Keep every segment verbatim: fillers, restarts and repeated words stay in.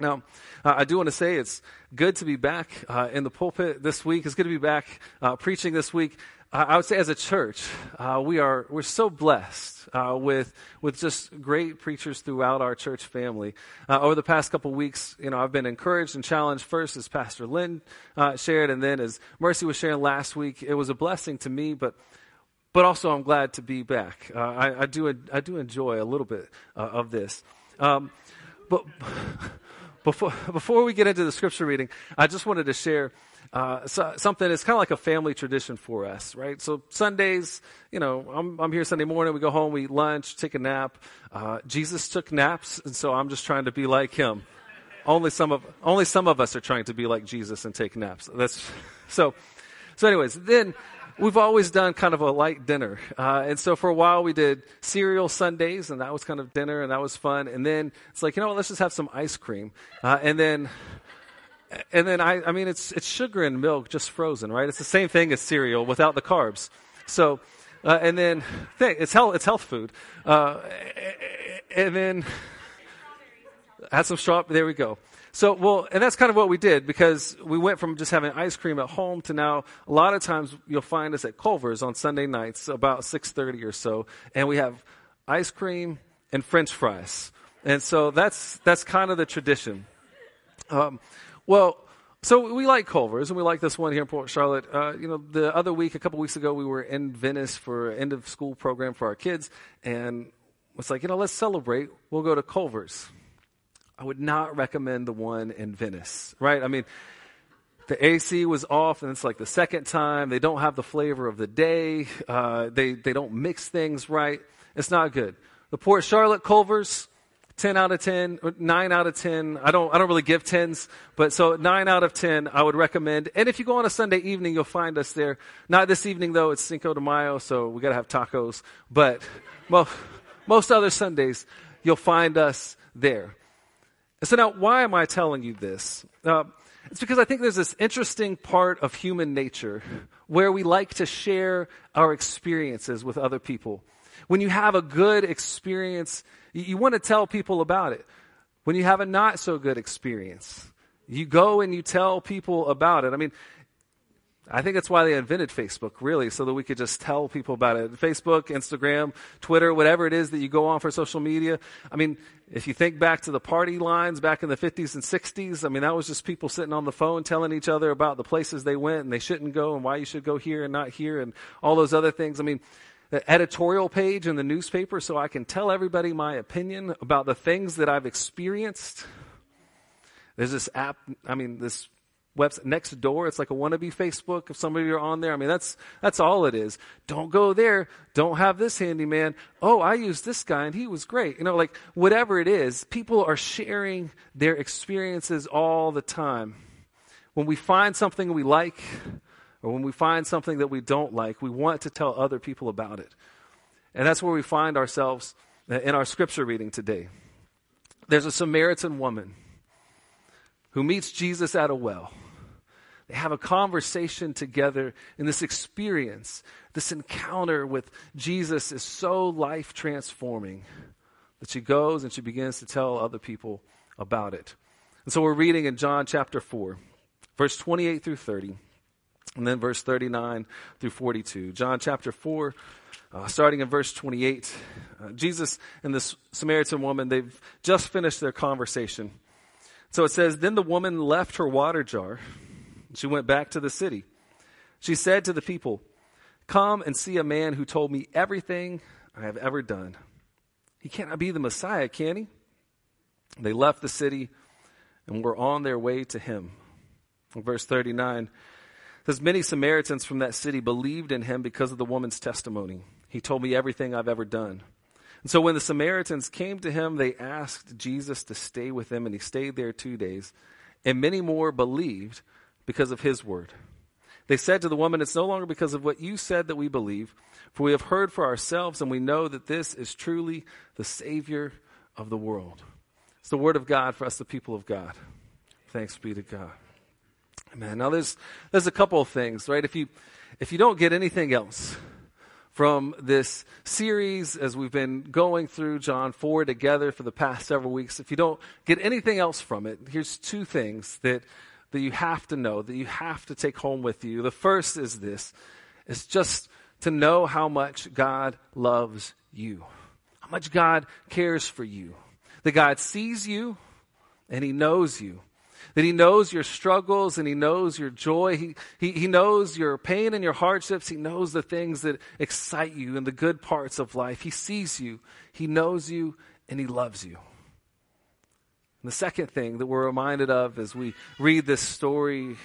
Now, uh, I do want to say it's good to be back uh, in the pulpit this week. It's good to be back uh, preaching this week. Uh, I would say as a church, uh, we are we're so blessed uh, with with just great preachers throughout our church family. Uh, over the past couple weeks, you know, I've been encouraged and challenged first as Pastor Lynn uh, shared, and then as Mercy was sharing last week. It was a blessing to me, but but also I'm glad to be back. Uh, I, I do I do enjoy a little bit uh, of this, um, but. Before before we get into the scripture reading, I just wanted to share uh, so, something. It's kind of like a family tradition for us, right? So Sundays, you know, I'm I'm here Sunday morning. We go home, we eat lunch, take a nap. Uh, Jesus took naps, and so I'm just trying to be like him. Only some of only some of us are trying to be like Jesus and take naps. That's so. So, anyways, then. We've always done kind of a light dinner. Uh, and so for a while we did cereal Sundays, and that was kind of dinner, and that was fun. And then it's like, you know what, let's just have some ice cream. Uh, and then, and then I, I mean, it's, it's sugar and milk just frozen, right? It's the same thing as cereal without the carbs. So, uh, and then it's health, it's health food. Uh, and then add some strawberries. There we go. So, well, and that's kind of what we did, because we went from just having ice cream at home to now a lot of times you'll find us at Culver's on Sunday nights about six thirty or so, and we have ice cream and French fries. And so that's that's kind of the tradition. Um, well, so we like Culver's, and we like this one here in Port Charlotte. Uh, you know, the other week, a couple weeks ago, we were in Venice for an end-of-school program for our kids, and it's like, you know, let's celebrate. We'll go to Culver's. I would not recommend the one in Venice, right? I mean, the A C was off, and it's like the second time. They don't have the flavor of the day. Uh, they they don't mix things right. It's not good. The Port Charlotte Culver's, ten out of ten, or nine out of ten. I don't I don't really give tens, but so nine out of ten I would recommend. And if you go on a Sunday evening, you'll find us there. Not this evening, though. It's Cinco de Mayo, so we got to have tacos. But most, most other Sundays, you'll find us there. So now, why am I telling you this? Uh, it's because I think there's this interesting part of human nature where we like to share our experiences with other people. When you have a good experience, you, you want to tell people about it. When you have a not so good experience, you go and you tell people about it. I mean, I think that's why they invented Facebook, really, so that we could just tell people about it. Facebook, Instagram, Twitter, whatever it is that you go on for social media. I mean, if you think back to the party lines back in the fifties and sixties, I mean, that was just people sitting on the phone telling each other about the places they went and they shouldn't go and why you should go here and not here and all those other things. I mean, the editorial page in the newspaper so I can tell everybody my opinion about the things that I've experienced. There's this app, I mean, this website next door. It's like a wannabe Facebook. If some of you are on there, I mean, that's that's all it is. Don't go there. Don't have this handyman. Oh, I used this guy and he was great. You know, like whatever it is, people are sharing their experiences all the time. When we find something we like, or when we find something that we don't like, we want to tell other people about it. And that's where we find ourselves in our scripture reading today. There's a Samaritan woman who meets Jesus at a well. They have a conversation together, and this experience, this encounter with Jesus is so life-transforming that she goes and she begins to tell other people about it. And so we're reading in John chapter four, verse twenty-eight through thirty, and then verse thirty-nine through forty-two. John chapter four, uh, starting in verse twenty-eight. Uh, Jesus and this Samaritan woman, they've just finished their conversation. So it says, then the woman left her water jar. She went back to the city. She said to the people, come and see a man who told me everything I have ever done. He cannot be the Messiah, can he? They left the city and were on their way to him. In verse thirty-nine, it says, many Samaritans from that city believed in him because of the woman's testimony. He told me everything I've ever done. And so when the Samaritans came to him, they asked Jesus to stay with them, and he stayed there two days. And many more believed because of his word. They said to the woman, it's no longer because of what you said that we believe, for we have heard for ourselves, and we know that this is truly the Savior of the world. It's the word of God for us, the people of God. Thanks be to God. Amen. Now there's there's a couple of things, right? If you if you don't get anything else from this series as we've been going through John four together for the past several weeks. If you don't get anything else from it, here's two things that, that you have to know, that you have to take home with you. The first is this, is just to know how much God loves you, how much God cares for you, that God sees you and he knows you. That he knows your struggles and he knows your joy. He, he, he knows your pain and your hardships. He knows the things that excite you and the good parts of life. He sees you, he knows you, and he loves you. And the second thing that we're reminded of as we read this story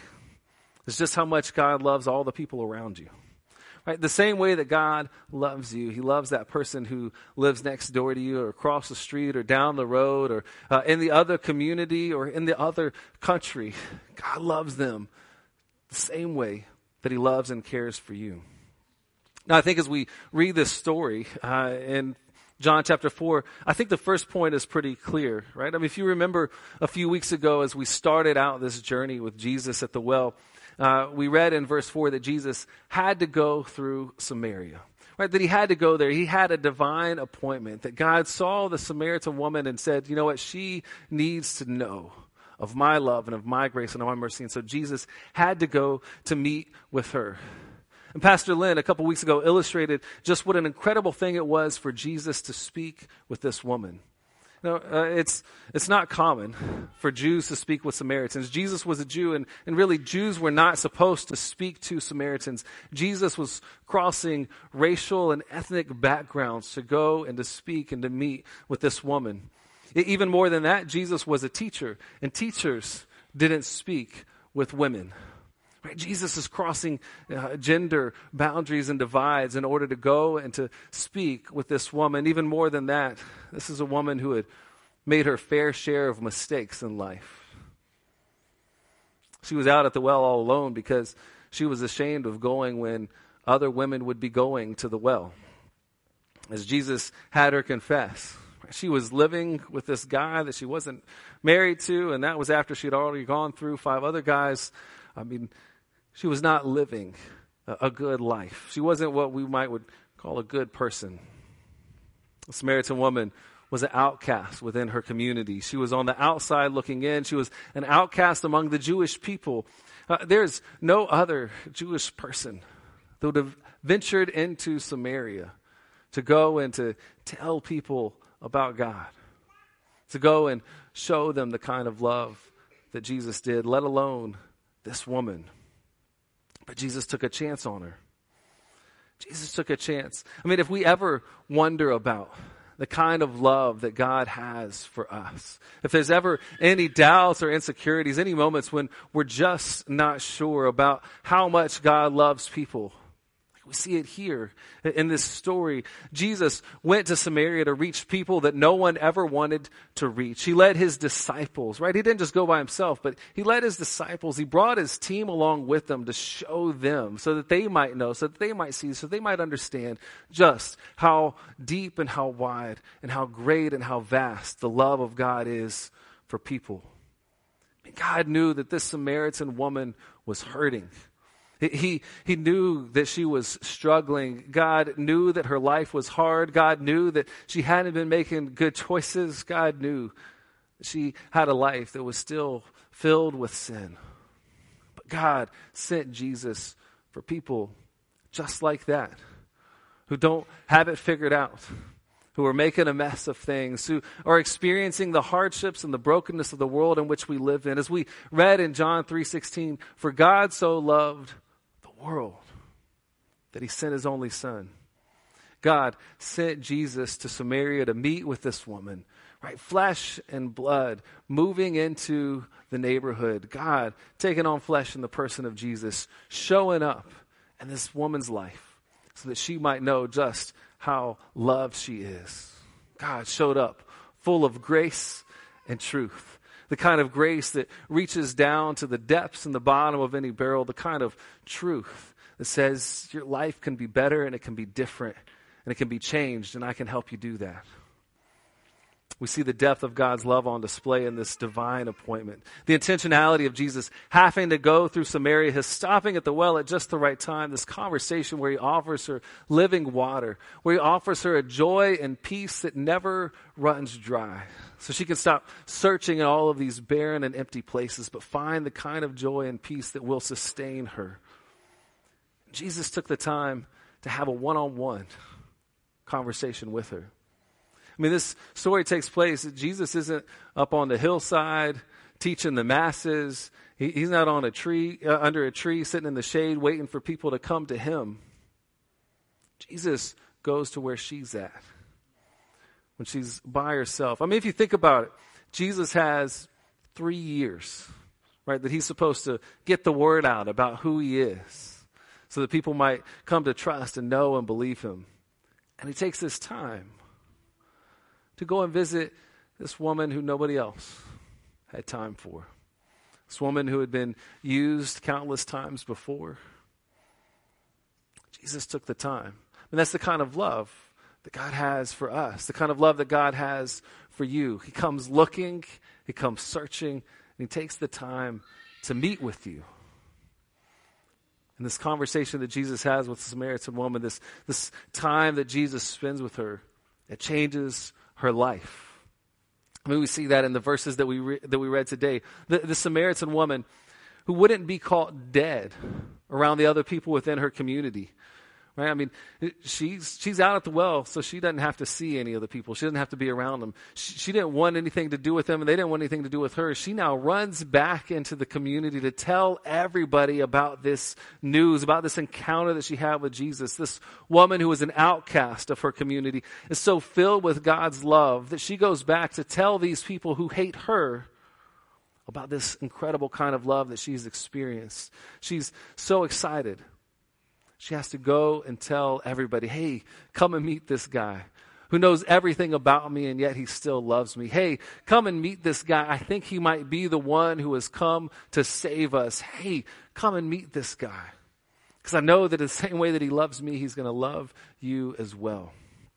is just how much God loves all the people around you. Right? The same way that God loves you, he loves that person who lives next door to you or across the street or down the road or uh, in the other community or in the other country. God loves them the same way that he loves and cares for you. Now, I think as we read this story uh, in John chapter four, I think the first point is pretty clear, right? I mean, if you remember a few weeks ago as we started out this journey with Jesus at the well, Uh, we read in verse four that Jesus had to go through Samaria, right? That he had to go there. He had a divine appointment, that God saw the Samaritan woman and said, you know what, she needs to know of my love and of my grace and of my mercy. And so Jesus had to go to meet with her. And Pastor Lynn, a couple weeks ago, illustrated just what an incredible thing it was for Jesus to speak with this woman. No, uh, it's it's not common for Jews to speak with Samaritans. Jesus was a Jew, and, and really Jews were not supposed to speak to Samaritans. Jesus was crossing racial and ethnic backgrounds to go and to speak and to meet with this woman. I, even more than that, Jesus was a teacher, and teachers didn't speak with women. Right? Jesus is crossing uh, gender boundaries and divides in order to go and to speak with this woman. Even more than that, this is a woman who had made her fair share of mistakes in life. She was out at the well all alone because she was ashamed of going when other women would be going to the well. As Jesus had her confess, she was living with this guy that she wasn't married to, and that was after she had already gone through five other guys. I mean, she was not living a, a good life. She wasn't what we might would call a good person. The Samaritan woman was an outcast within her community. She was on the outside looking in. She was an outcast among the Jewish people. Uh, there's no other Jewish person that would have ventured into Samaria to go and to tell people about God, to go and show them the kind of love that Jesus did, let alone this woman. But Jesus took a chance on her. Jesus took a chance. I mean, if we ever wonder about the kind of love that God has for us, if there's ever any doubts or insecurities, any moments when we're just not sure about how much God loves people, we see it here in this story. Jesus went to Samaria to reach people that no one ever wanted to reach. He led his disciples, right? He didn't just go by himself, but he led his disciples. He brought his team along with them to show them so that they might know, so that they might see, so they might understand just how deep and how wide and how great and how vast the love of God is for people. God knew that this Samaritan woman was hurting. He, he knew that she was struggling. God knew that her life was hard. God knew that she hadn't been making good choices. God knew that she had a life that was still filled with sin. But God sent Jesus for people just like that, who don't have it figured out, who are making a mess of things, who are experiencing the hardships and the brokenness of the world in which we live in. As we read in John three sixteen, for God so loved world that he sent his only son. God sent Jesus to Samaria to meet with this woman, right? Flesh and blood moving into the neighborhood. God taking on flesh in the person of Jesus, showing up in this woman's life so that she might know just how loved she is. God showed up full of grace and truth. The kind of grace that reaches down to the depths and the bottom of any barrel. The kind of truth that says your life can be better and it can be different and it can be changed, and I can help you do that. We see the depth of God's love on display in this divine appointment. The intentionality of Jesus having to go through Samaria, his stopping at the well at just the right time, this conversation where he offers her living water, where he offers her a joy and peace that never runs dry. So she can stop searching in all of these barren and empty places, but find the kind of joy and peace that will sustain her. Jesus took the time to have a one-on-one conversation with her. I mean, this story takes place. Jesus isn't up on the hillside teaching the masses. He, he's not on a tree, uh, under a tree, sitting in the shade, waiting for people to come to him. Jesus goes to where she's at, when she's by herself. I mean, if you think about it, Jesus has three years, right, that he's supposed to get the word out about who he is, so that people might come to trust and know and believe him. And he takes this time to go and visit this woman who nobody else had time for. This woman who had been used countless times before. Jesus took the time. And that's the kind of love that God has for us, the kind of love that God has for you. He comes looking, he comes searching, and he takes the time to meet with you. And this conversation that Jesus has with the Samaritan woman, this, this time that Jesus spends with her, it changes her life. I mean, we see that in the verses that we re- that we read today. The, the Samaritan woman who wouldn't be caught dead around the other people within her community. Right? I mean, she's she's out at the well, so she doesn't have to see any of the people. She doesn't have to be around them. She, she didn't want anything to do with them, and they didn't want anything to do with her. She now runs back into the community to tell everybody about this news, about this encounter that she had with Jesus. This woman who was an outcast of her community is so filled with God's love that she goes back to tell these people who hate her about this incredible kind of love that she's experienced. She's so excited. She has to go and tell everybody, hey, come and meet this guy who knows everything about me and yet he still loves me. Hey, come and meet this guy. I think he might be the one who has come to save us. Hey, come and meet this guy. Because I know that the same way that he loves me, he's going to love you as well.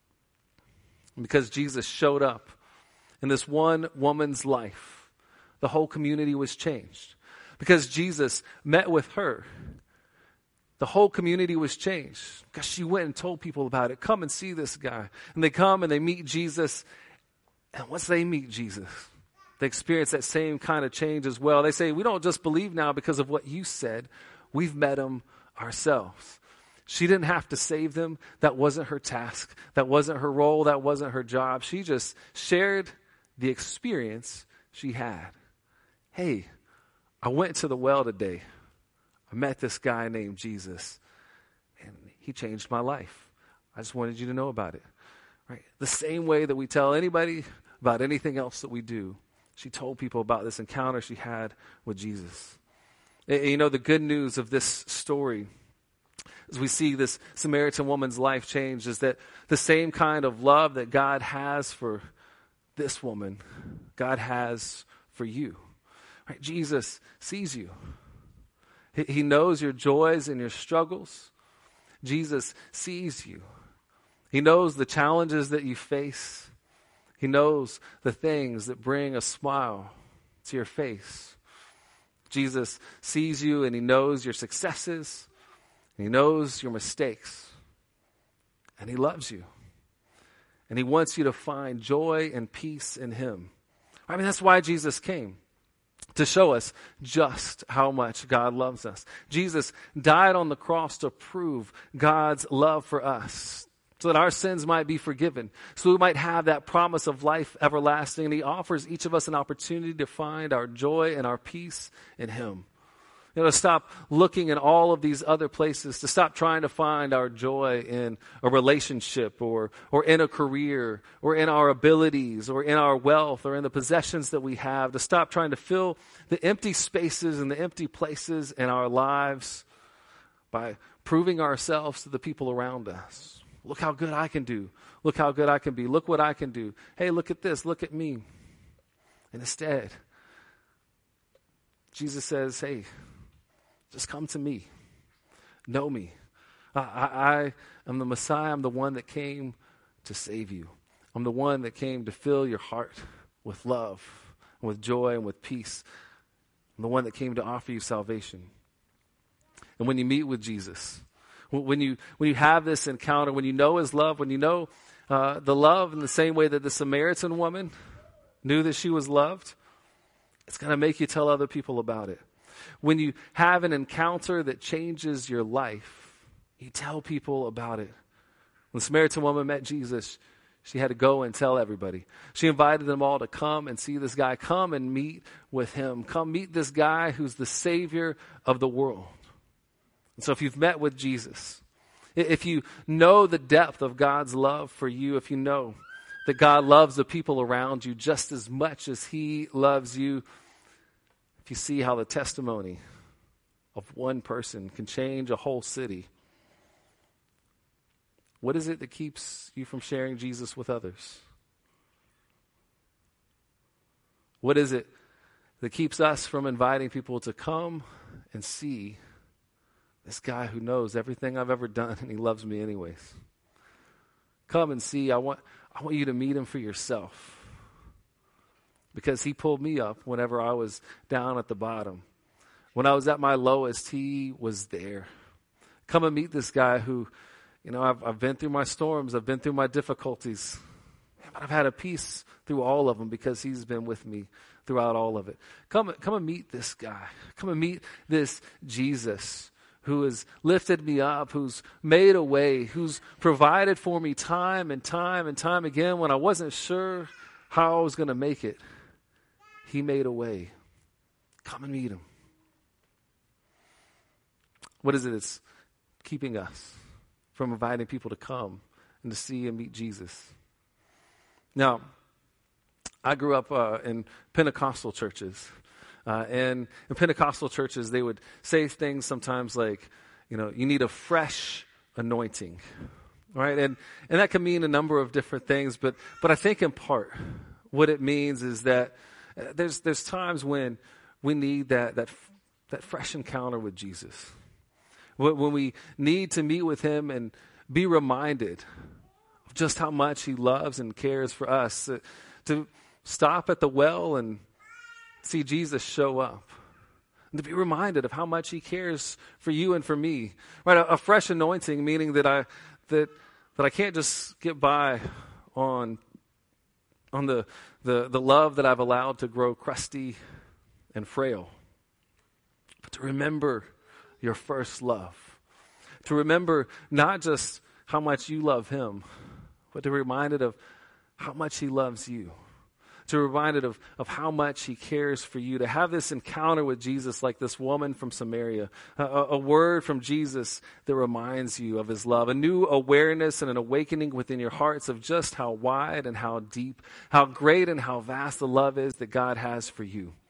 And because Jesus showed up in this one woman's life, the whole community was changed. Because Jesus met with her, the whole community was changed because she went and told people about it. Come and see this guy. And they come and they meet Jesus. And once they meet Jesus, they experience that same kind of change as well. They say, we don't just believe now because of what you said. We've met him ourselves. She didn't have to save them. That wasn't her task. That wasn't her role. That wasn't her job. She just shared the experience she had. Hey, I went to the well today. I met this guy named Jesus, and he changed my life. I just wanted you to know about it. Right? The same way that we tell anybody about anything else that we do, she told people about this encounter she had with Jesus. And, you know, the good news of this story, as we see this Samaritan woman's life change, is that the same kind of love that God has for this woman, God has for you. Right? Jesus sees you. He knows your joys and your struggles. Jesus sees you. He knows the challenges that you face. He knows the things that bring a smile to your face. Jesus sees you and he knows your successes. And he knows your mistakes. And he loves you. And he wants you to find joy and peace in him. I mean, that's why Jesus came. To show us just how much God loves us. Jesus died on the cross to prove God's love for us, so that our sins might be forgiven, so we might have that promise of life everlasting. And he offers each of us an opportunity to find our joy and our peace in him. You know, to stop looking in all of these other places, to stop trying to find our joy in a relationship or or in a career or in our abilities or in our wealth or in the possessions that we have, to stop trying to fill the empty spaces and the empty places in our lives by proving ourselves to the people around us. Look how good I can do. Look how good I can be. Look what I can do. Hey, look at this. Look at me. And instead, Jesus says, hey, just come to me. Know me. I, I, I am the Messiah. I'm the one that came to save you. I'm the one that came to fill your heart with love, and with joy, and with peace. I'm the one that came to offer you salvation. And when you meet with Jesus, when you when you have this encounter, when you know his love, when you know uh, the love in the same way that the Samaritan woman knew that she was loved, it's going to make you tell other people about it. When you have an encounter that changes your life, you tell people about it. When the Samaritan woman met Jesus, she had to go and tell everybody. She invited them all to come and see this guy. Come and meet with him. Come meet this guy who's the Savior of the world. And so if you've met with Jesus, if you know the depth of God's love for you, if you know that God loves the people around you just as much as he loves you, if you see how the testimony of one person can change a whole city, what is it that keeps you from sharing Jesus with others? What is it that keeps us from inviting people to come and see this guy who knows everything I've ever done and he loves me anyways? Come and see. I want, I want you to meet him for yourself. Because he pulled me up whenever I was down at the bottom. When I was at my lowest, he was there. Come and meet this guy who, you know, I've, I've been through my storms. I've been through my difficulties. But I've had a peace through all of them because he's been with me throughout all of it. Come, come and meet this guy. Come and meet this Jesus who has lifted me up, who's made a way, who's provided for me time and time and time again when I wasn't sure how I was going to make it. He made a way. Come and meet him. What is it that's keeping us from inviting people to come and to see and meet Jesus? Now, I grew up uh, in Pentecostal churches. Uh, and in Pentecostal churches, they would say things sometimes like, you know, you need a fresh anointing. Right? And and that can mean a number of different things. But but I think in part, what it means is that There's there's times when we need that that that fresh encounter with Jesus. When we need to meet with him and be reminded of just how much he loves and cares for us. To stop at the well and see Jesus show up. And to be reminded of how much he cares for you and for me. Right? A, a fresh anointing, meaning that I that that I can't just get by on on the, the, the love that I've allowed to grow crusty and frail. But to remember your first love. To remember not just how much you love him, but to be reminded of how much he loves you. To be reminded of, of how much he cares for you. To have this encounter with Jesus like this woman from Samaria. A, a word from Jesus that reminds you of his love. A new awareness and an awakening within your hearts of just how wide and how deep, how great and how vast the love is that God has for you.